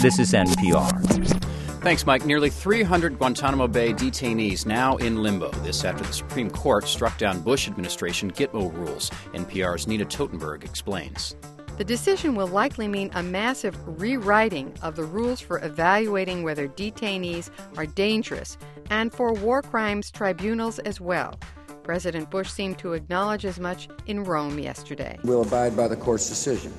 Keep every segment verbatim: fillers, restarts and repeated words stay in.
This is N P R. Thanks, Mike. Nearly three hundred Guantanamo Bay detainees now in limbo. This after the Supreme Court struck down Bush administration Gitmo rules. N P R's Nina Totenberg explains. The decision will likely mean a massive rewriting of the rules for evaluating whether detainees are dangerous, and for war crimes tribunals as well. President Bush seemed to acknowledge as much in Rome yesterday. We'll abide by the court's decision.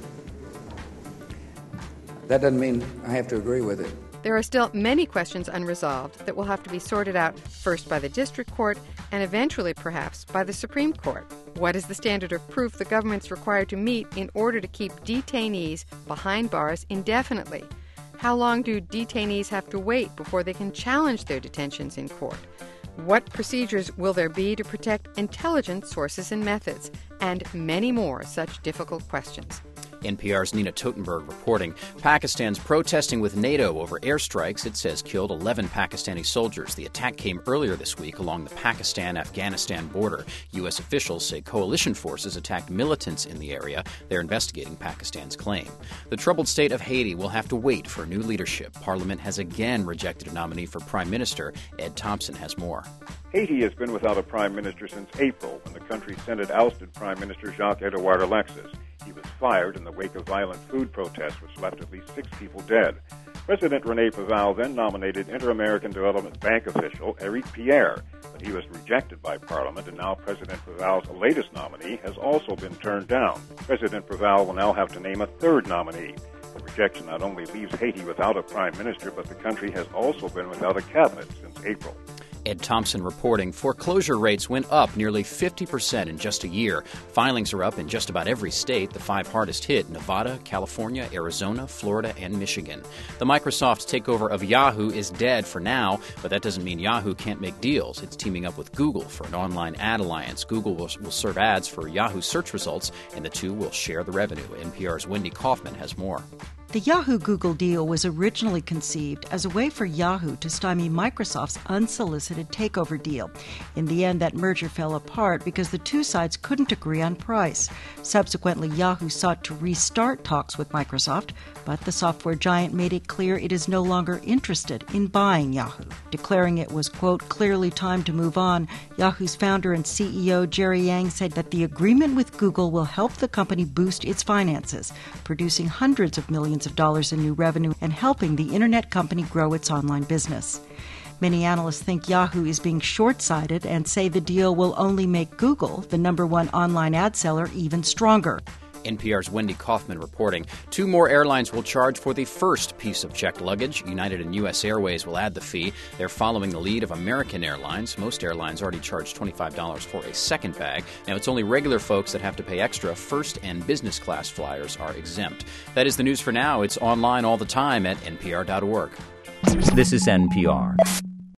That doesn't mean I have to agree with it. There are still many questions unresolved that will have to be sorted out first by the district court and eventually, perhaps, by the Supreme Court. What is the standard of proof the government's required to meet in order to keep detainees behind bars indefinitely? How long do detainees have to wait before they can challenge their detentions in court? What procedures will there be to protect intelligence sources and methods? And many more such difficult questions. N P R's Nina Totenberg reporting. Pakistan's protesting with NATO over airstrikes it says killed eleven Pakistani soldiers. The attack came earlier this week along the Pakistan-Afghanistan border. U S officials say coalition forces attacked militants in the area. They're investigating Pakistan's claim. The troubled state of Haiti will have to wait for new leadership. Parliament has again rejected a nominee for prime minister. Ed Thompson has more. Haiti has been without a prime minister since April, when the country's Senate ousted Prime Minister Jacques-Edouard Alexis. He was fired in the wake of violent food protests, which left at least six people dead. President René Préval then nominated Inter-American Development Bank official Eric Pierre, but he was rejected by Parliament, and now President Préval's latest nominee has also been turned down. President Préval will now have to name a third nominee. The rejection not only leaves Haiti without a prime minister, but the country has also been without a cabinet since April. Ed Thompson reporting. Foreclosure rates went up nearly fifty percent in just a year. Filings are up in just about every state. The five hardest hit: Nevada, California, Arizona, Florida, and Michigan. The Microsoft takeover of Yahoo is dead for now, but that doesn't mean Yahoo can't make deals. It's teaming up with Google for an online ad alliance. Google will, will serve ads for Yahoo search results, and the two will share the revenue. N P R's Wendy Kaufman has more. The Yahoo-Google deal was originally conceived as a way for Yahoo to stymie Microsoft's unsolicited takeover deal. In the end, that merger fell apart because the two sides couldn't agree on price. Subsequently, Yahoo sought to restart talks with Microsoft, but the software giant made it clear it is no longer interested in buying Yahoo. Declaring it was, quote, clearly time to move on, Yahoo's founder and C E O Jerry Yang said that the agreement with Google will help the company boost its finances, producing hundreds of millions of dollars in new revenue and helping the internet company grow its online business. Many analysts think Yahoo is being short-sighted and say the deal will only make Google, the number one online ad seller, even stronger. N P R's Wendy Kaufman reporting. Two more airlines will charge for the first piece of checked luggage. United and U S Airways will add the fee. They're following the lead of American Airlines. Most airlines already charge twenty-five dollars for a second bag. Now, it's only regular folks that have to pay extra. First and business class flyers are exempt. That is the news for now. It's online all the time at N P R dot org. This is N P R.